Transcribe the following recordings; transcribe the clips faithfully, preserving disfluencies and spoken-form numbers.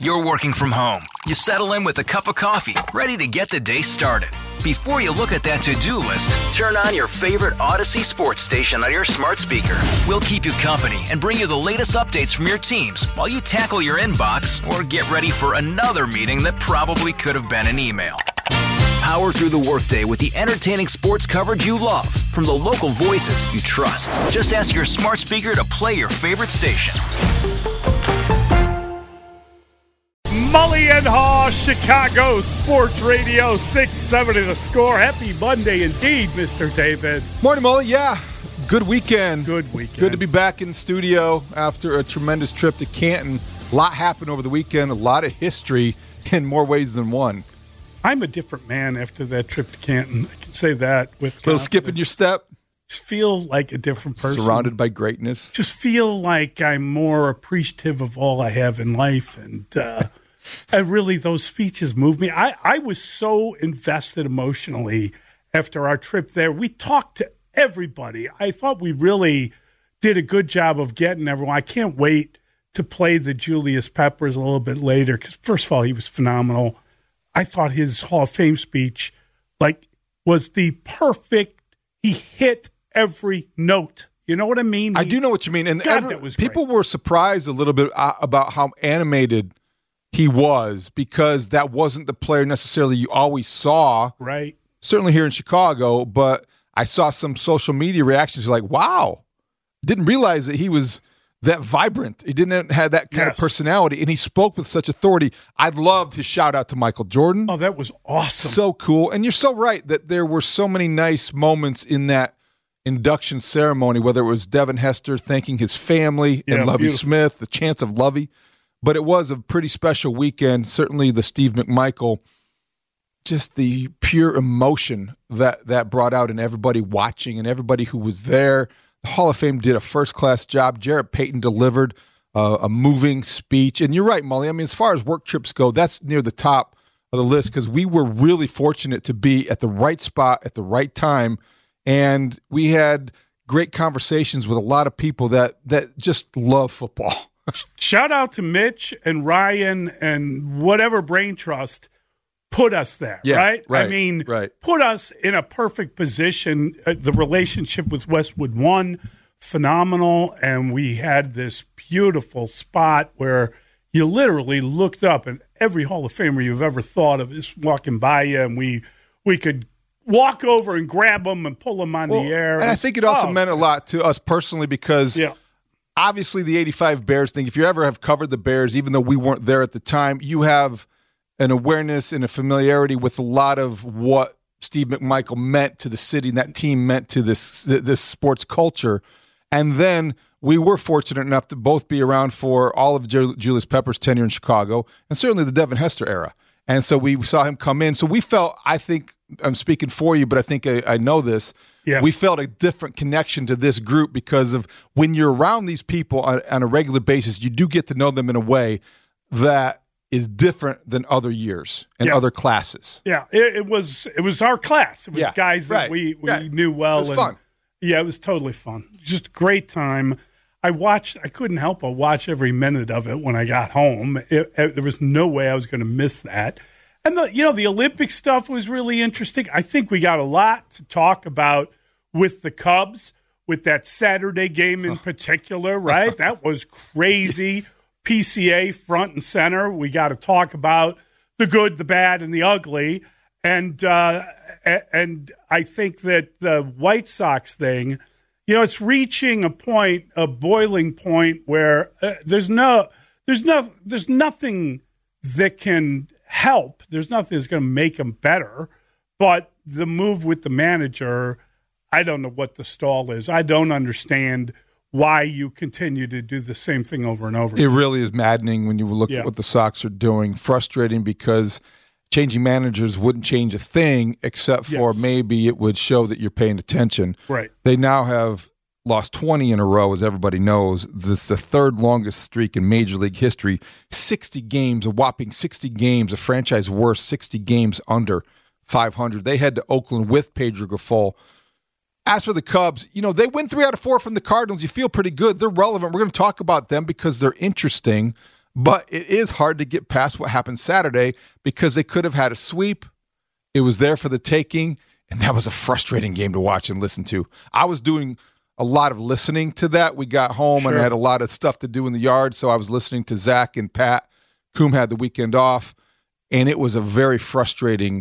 You're working from home. You settle in with a cup of coffee, ready to get the day started. Before you look at that to-do list, turn on your favorite Odyssey sports station on your smart speaker. We'll keep you company and bring you the latest updates from your teams while you tackle your inbox or get ready for another meeting that probably could have been an email. Power through the workday with the entertaining sports coverage you love from the local voices you trust. Just ask your smart speaker to play your favorite station. Mully and Haw, Chicago Sports Radio, six seventy The Score. Happy Monday indeed, Mister David. Morning, Mully. Yeah, good weekend. Good weekend. Good to be back in studio after a tremendous trip to Canton. A lot happened over the weekend, a lot of history in more ways than one. I'm a different man after that trip to Canton. I can say that with confidence. Little skip in your step. Just feel like a different person. Surrounded by greatness. Just feel like I'm more appreciative of all I have in life. And, uh, and really, those speeches moved me. I, I was so invested emotionally after our trip there. We talked to everybody. I thought we really did a good job of getting everyone. I can't wait to play the Julius Peppers a little bit later because, first of all, he was phenomenal. I thought his Hall of Fame speech, like, was the perfect. He hit every note. You know what I mean? He, I do know what you mean. And God, every, that was people great. were surprised a little bit uh, about how animated he was because that wasn't the player necessarily you always saw. Right. Certainly here in Chicago, but I saw some social media reactions like, wow, didn't realize that he was that vibrant. He didn't have that kind yes. of personality, and he spoke with such authority. I loved his shout-out to Michael Jordan. Oh, that was awesome. So cool. And you're so right that there were so many nice moments in that induction ceremony, whether it was Devin Hester thanking his family yeah, and Lovie beautiful. Smith, the chance of Lovie. But it was a pretty special weekend. Certainly the Steve McMichael, just the pure emotion that that brought out in everybody watching and everybody who was there. The Hall of Fame did a first-class job. Jarrett Payton delivered uh, a moving speech. And you're right, Mully. I mean, as far as work trips go, that's near the top of the list because we were really fortunate to be at the right spot at the right time. And we had great conversations with a lot of people that that just love football. Shout out to Mitch and Ryan and whatever brain trust put us there, yeah, right? right? I mean, right. put us in a perfect position. Uh, the relationship with Westwood One, phenomenal. And we had this beautiful spot where you literally looked up and every Hall of Famer you've ever thought of is walking by you, and we we could walk over and grab them and pull them on well, the air. And I think it also oh, meant a lot to us personally because yeah. obviously the eighty-five Bears thing, if you ever have covered the Bears, even though we weren't there at the time, you have an awareness and a familiarity with a lot of what Steve McMichael meant to the city and that team meant to this this sports culture. And then we were fortunate enough to both be around for all of Julius Pepper's tenure in Chicago and certainly the Devin Hester era. And so we saw him come in. So we felt, I think, I'm speaking for you, but I think I, I know this. Yes. We felt a different connection to this group because of when you're around these people on, on a regular basis, you do get to know them in a way that is different than other years and yeah. other classes. Yeah, it, it was it was our class. It was yeah, guys that right, we, we right. knew well. It was and, fun. Yeah, it was totally fun. Just a great time. I watched. I couldn't help but watch every minute of it when I got home. It, it, there was no way I was going to miss that. And the you know the Olympic stuff was really interesting. I think we got a lot to talk about with the Cubs, with that Saturday game in particular. Right, that was crazy. P C A front and center. We got to talk about the good, the bad, and the ugly. And uh, and I think that the White Sox thing, you know, it's reaching a point, a boiling point where uh, there's no, there's no, there's nothing that can help. There's nothing that's going to make them better. But the move with the manager, I don't know what the stall is. I don't understand why you continue to do the same thing over and over. It really is maddening when you look yeah. at what the Sox are doing. Frustrating because changing managers wouldn't change a thing except for yes. maybe it would show that you're paying attention. Right. They now have lost twenty in a row, as everybody knows. This is the third longest streak in Major League history. sixty games, a whopping sixty games, a franchise worst, sixty games under five hundred. They head to Oakland with Pedro Grifol. As for the Cubs, you know, they win three out of four from the Cardinals. You feel pretty good. They're relevant. We're going to talk about them because they're interesting. But it is hard to get past what happened Saturday because they could have had a sweep. It was there for the taking, and that was a frustrating game to watch and listen to. I was doing a lot of listening to that. We got home sure. and I had a lot of stuff to do in the yard, so I was listening to Zach and Pat. Coom had the weekend off, and it was a very frustrating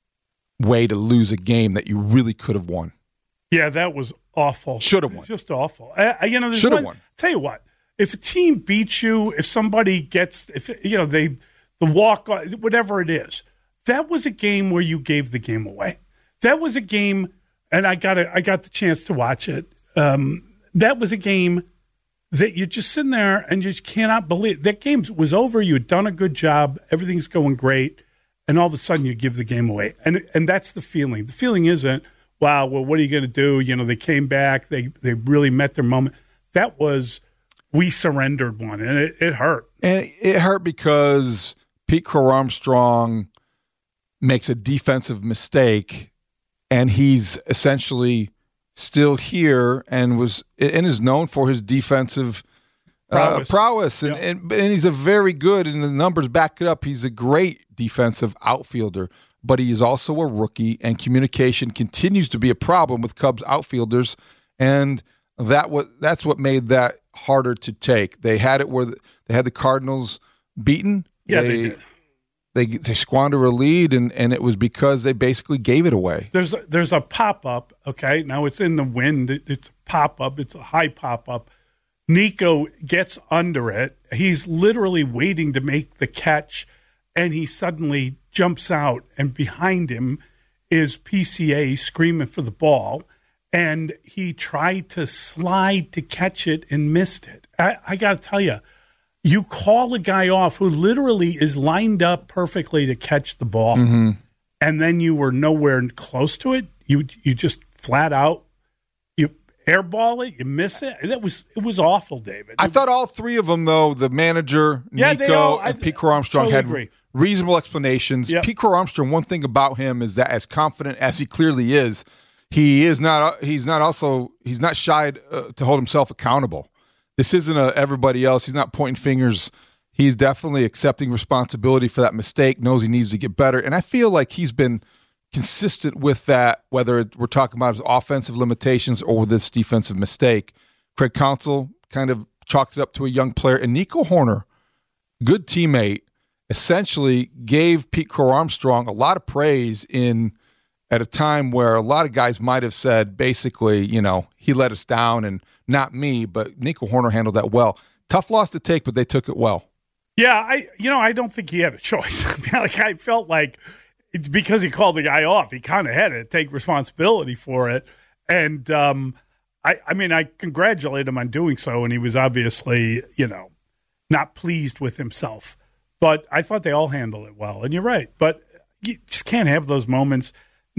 way to lose a game that you really could have won. Yeah, that was awful. Should have won. Just awful. I, you know, should have won. Tell you what, if a team beats you, if somebody gets, if you know they, the walk, whatever it is, that was a game where you gave the game away. That was a game, and I got a, I got the chance to watch it. Um, that was a game that you're just sitting there and you just cannot believe that game was over. You had done a good job. Everything's going great. And all of a sudden you give the game away. And and that's the feeling. The feeling isn't, wow, well, what are you going to do? You know, they came back. They they really met their moment. That was, we surrendered one, and it, it hurt. And it hurt because Pete Crow Armstrong makes a defensive mistake, and he's essentially still here and was and is known for his defensive uh, prowess. prowess. And, yep. and, and he's a very good, and the numbers back it up, he's a great defensive outfielder, but he is also a rookie, and communication continues to be a problem with Cubs outfielders, and that what that's what made that harder to take. They had it where the, they had the Cardinals beaten. Yeah, they, they did. They they squander a lead, and, and it was because they basically gave it away. There's a, there's a pop-up, okay? Now it's in the wind. It, it's a pop-up. It's a high pop-up. Nico gets under it. He's literally waiting to make the catch, and he suddenly jumps out, and behind him is P C A screaming for the ball, and he tried to slide to catch it and missed it. I, I got to tell you, you call a guy off who literally is lined up perfectly to catch the ball, mm-hmm. and then you were nowhere close to it. You you just flat out you airball it, you miss it. That was it was awful, David. I thought all three of them, though, the manager, yeah, Nico, all, and I, Pete Crow Armstrong totally had agree. reasonable explanations. Yep. Pete Crow Armstrong, one thing about him is that as confident as he clearly is, he is not. He's not also he's not shy uh, to hold himself accountable. This isn't a everybody else. He's not pointing fingers. He's definitely accepting responsibility for that mistake, knows he needs to get better. And I feel like he's been consistent with that, whether we're talking about his offensive limitations or this defensive mistake. Craig Counsell kind of chalked it up to a young player. And Nico Hoerner, good teammate, essentially gave Pete Crow Armstrong a lot of praise in at a time where a lot of guys might have said, basically, you know, he let us down and not me, but Nico Hoerner handled that well. Tough loss to take, but they took it well. Yeah, I you know, I don't think he had a choice. Like I felt like it's because he called the guy off, he kind of had to take responsibility for it. And um, I, I mean, I congratulate him on doing so, and he was obviously, you know, not pleased with himself. But I thought they all handled it well. And you're right. But you just can't have those moments.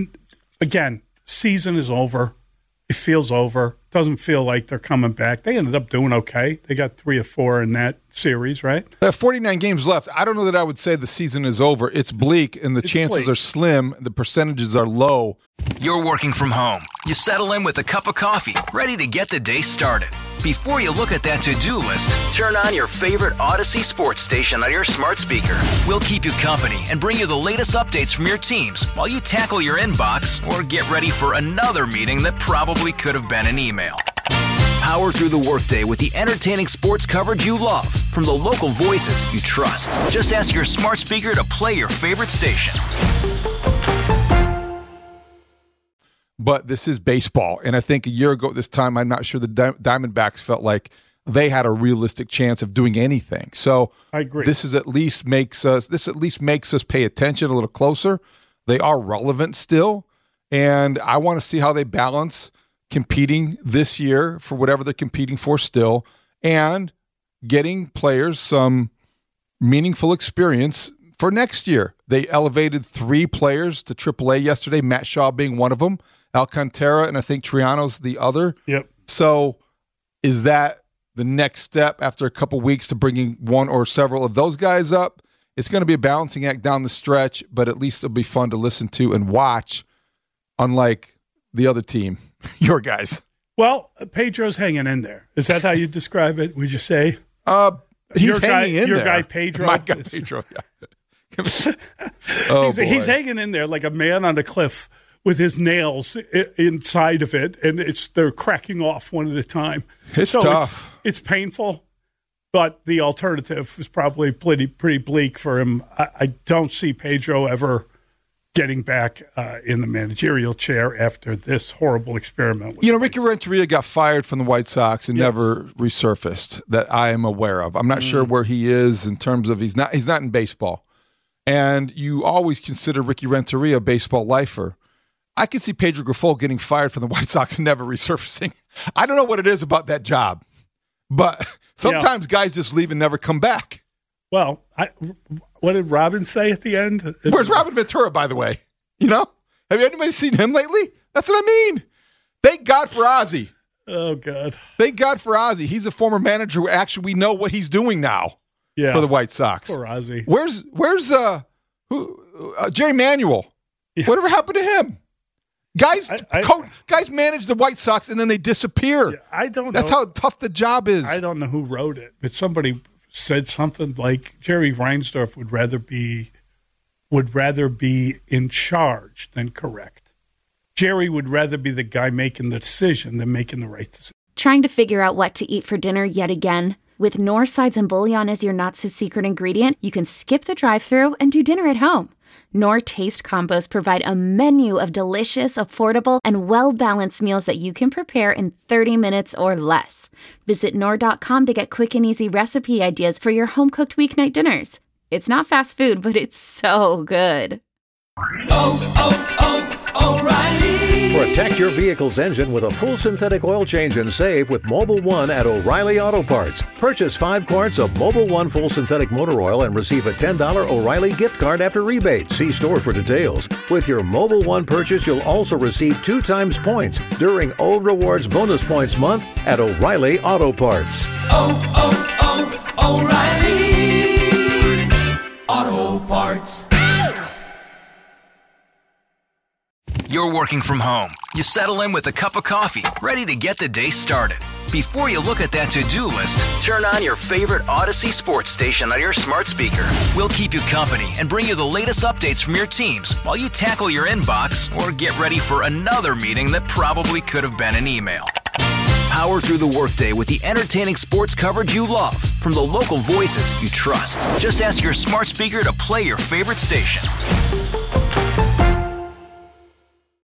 Again, season is over. It feels over. Doesn't feel like they're coming back. They ended up doing okay. They got three or four in that series, right? They have forty-nine games left. I don't know that I would say the season is over. It's bleak, and the it's chances bleak. are slim. The percentages are low. You're working from home. You settle in with a cup of coffee, ready to get the day started. Before you look at that to-do list, turn on your favorite Odyssey sports station on your smart speaker. We'll keep you company and bring you the latest updates from your teams while you tackle your inbox or get ready for another meeting that probably could have been an email. Power through the workday with the entertaining sports coverage you love from the local voices you trust. Just ask your smart speaker to play your favorite station. But this is baseball, and I think a year ago at this time, I'm not sure the Di- Diamondbacks felt like they had a realistic chance of doing anything. So I agree. This is at least makes us this at least makes us pay attention a little closer. They are relevant still, and I want to see how they balance competing this year for whatever they're competing for still, and getting players some meaningful experience for next year. They elevated three players to triple A yesterday, Matt Shaw being one of them, Alcantara, and I think Triano's the other. Yep. So is that the next step after a couple weeks to bringing one or several of those guys up? It's going to be a balancing act down the stretch, but at least it'll be fun to listen to and watch, unlike the other team, your guys. Well, Pedro's hanging in there. Is that how you describe it? Would you say? Uh, He's your hanging guy, in your there. guy Pedro. My guy is- Pedro, yeah. oh, he's, boy. he's hanging in there like a man on a cliff with his nails I- inside of it, and it's they're cracking off one at a time. It's so tough. It's, it's painful, but the alternative is probably pretty pretty bleak for him. I, I don't see Pedro ever getting back uh, in the managerial chair after this horrible experiment. With You know, Ricky Renteria got fired from the White Sox and Yes. never resurfaced that I am aware of. I'm not mm. sure where he is in terms of he's not he's not in baseball. And you always consider Ricky Renteria a baseball lifer. I can see Pedro Grifol getting fired from the White Sox and never resurfacing. I don't know what it is about that job, but sometimes yeah. guys just leave and never come back. Well, I, what did Robin say at the end? Where's Robin Ventura, by the way? You know? Have you anybody seen him lately? That's what I mean. Thank God for Ozzie. Oh, God. Thank God for Ozzie. He's a former manager who actually we know what he's doing now yeah. for the White Sox. Poor Ozzie. Where's, where's uh, who, uh, Jerry Manuel? Yeah. Whatever happened to him? Guys I, I, co- guys manage the White Sox and then they disappear. Yeah, I don't That's know. how tough the job is. I don't know who wrote it, but somebody said something like Jerry Reinsdorf would rather be would rather be in charge than correct. Jerry would rather be the guy making the decision than making the right decision. Trying to figure out what to eat for dinner yet again? With Knorr sides and bouillon as your not-so-secret ingredient, you can skip the drive-thru and do dinner at home. Knorr Taste Combos provide a menu of delicious, affordable, and well-balanced meals that you can prepare in thirty minutes or less. Visit Knorr dot com to get quick and easy recipe ideas for your home-cooked weeknight dinners. It's not fast food, but it's so good. Oh, oh, oh, O'Reilly! Protect your vehicle's engine with a full synthetic oil change and save with Mobil one at O'Reilly Auto Parts. Purchase five quarts of Mobil one full synthetic motor oil and receive a ten dollars O'Reilly gift card after rebate. See store for details. With your Mobil one purchase, you'll also receive two times points during O Rewards Bonus Points Month at O'Reilly Auto Parts. Oh, oh, oh, O'Reilly Auto Parts. You're working from home. You settle in with a cup of coffee, ready to get the day started. Before you look at that to-do list, turn on your favorite Odyssey sports station on your smart speaker. We'll keep you company and bring you the latest updates from your teams while you tackle your inbox or get ready for another meeting that probably could have been an email. Power through the workday with the entertaining sports coverage you love from the local voices you trust. Just ask your smart speaker to play your favorite station.